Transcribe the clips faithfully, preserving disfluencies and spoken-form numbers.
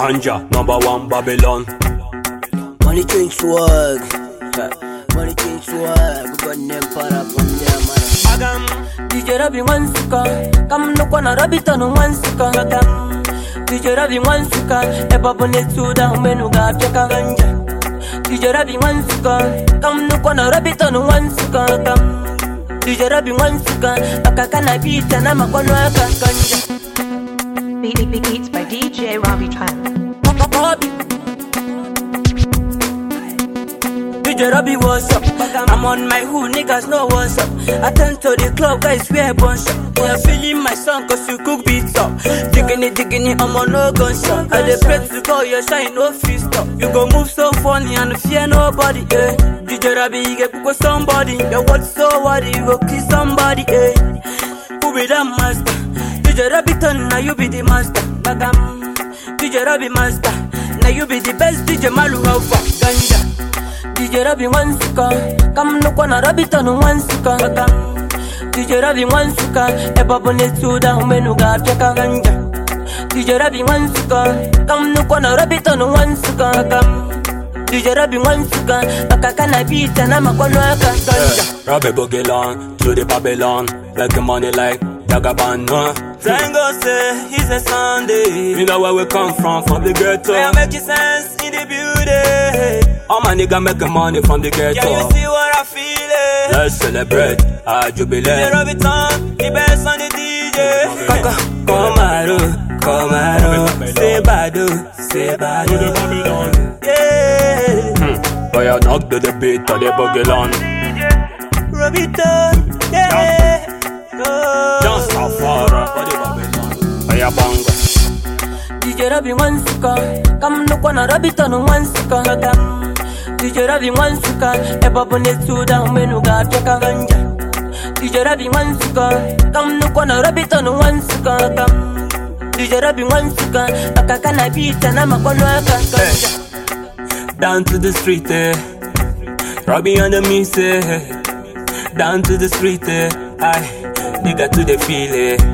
Ganja, number one Babylon. Money change swag. Money change swag. We got them para from there, man. Agam, D J Rabi Wansuka. Come no kwana Rabita no Wansuka. Agam, D J Rabi Wansuka. Eba bone suda umenuga cheka ganja. D J Rabi Wansuka. Come no kwana Rabita no Wansuka. Agam, D J Rabi Wansuka. Akakana bita na makono aka ganja. Beats by D J Robbie Tran. Robbie. D J Robbie, what's up? I'm on my hood, niggas know what's up. I turn to the club, guys, we a bunch up. You're feeling my song, cause you cook beats up. Digging it, digging it, I'm on no gunshot. I dey pray to go, your shine, no fist up. You go move so funny and fear nobody, eh. D J Robbie, you get cook with somebody. Your word so what, you go kiss somebody, eh. Who be that master? D J Robbie turn, now you be the master. Bagam, D J Robbie master. Now you be the best D J Malu Alpha. Ganja. D J Rabi Wansuka. Come no kwana Rabita no Wansuka. Bagam, D J Rabi Wansuka. Eba bone suda umenuga cheka ganja. D J Rabi Wansuka. Come no kwana Rabita no Wansuka. Bagam, D J Rabi Wansuka. Akakana bita na makono aka ganja. Robbie boogie long to the Babylon. Like the money like Jagaban, no. Tango say it's a Sunday. You know where we come from, from the ghetto. I make sense in the beauty. All my nigga making money from the ghetto. Yeah, you see what I feel it. Let's celebrate, I jubilate. D J Robbie Tran, the best on the D J. Kaka, come out, come out. Say badu, say badu. Yeah. Hmm. Boy, I knock to the beat of the boogie long. Robbie Tran, yeah. Don't stop for the Babylon. I am banga. D J Rabi Wansuka. Come no kwana Rabita no Wansuka. Agam, D J Rabi Wansuka. Eba bone suda umenuga cheka ganja. D J Rabi Wansuka. Come no kwana Rabita no Wansuka. Agam, D J Rabi Wansuka. Akakana bita na makono aka ganja. Down to the street, eh. Robbie on the miss, eh. Down to the street, eh. Aye. Nigga to the feel,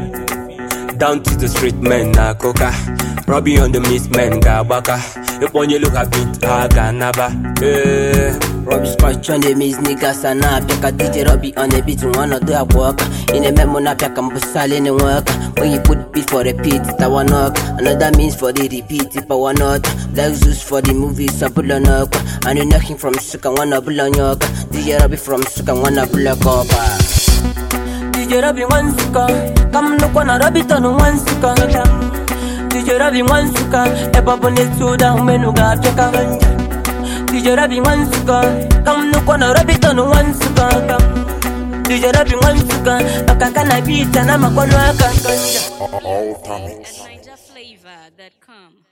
eh. Down to the street, man, na coca. Robbie on the miss, man, ga baka. If when you look a bit, ah, ga naba, eh. Robbie scratch on the miss, niggas and na peka. D J Robbie on the beat, one of the work. In a memo na peka, mbusali in the work. When you put beat for repeat, that one knock. Another means for the repeat, if I want not. Black Zeus for the movies, a bull on knock. And you knocking from Suka, one a bull on yoke. D J Robbie from Suka, one a bull on copa. D J Rabi Wansuka. Come no kwana Rabita no Wansuka. D J Rabi Wansuka. Eba bone suda umenuga cheka ganja. D J Rabi Wansuka. Come no kwana Rabita no Wansuka. D J Rabi Wansuka. Akakana bita na makono aka ganja. At Niger Flavor dot com.